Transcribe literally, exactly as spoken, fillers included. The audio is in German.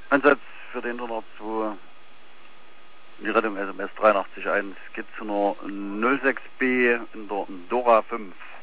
Einsatz für den Internat zwei, die Rettung S M S dreiundachtzig eins, geht zu einer null sechs B in der Dora fünf.